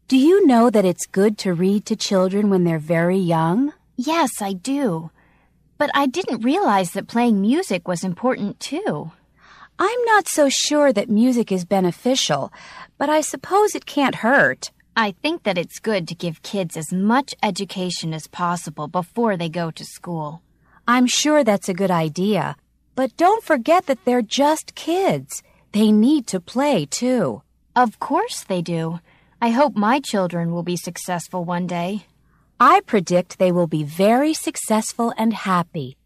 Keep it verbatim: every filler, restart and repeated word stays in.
Do you know that it's good to read to children when they're very young? Yes, I do. But I didn't realize that playing music was important too. I'm not so sure that music is beneficial, but I suppose it can't hurt. I think that it's good to give kids as much education as possible before they go to school. I'm sure that's a good idea. But don't forget that they're just kids. They need to play, too. Of course they do. I hope my children will be successful one day. I predict they will be very successful and happy.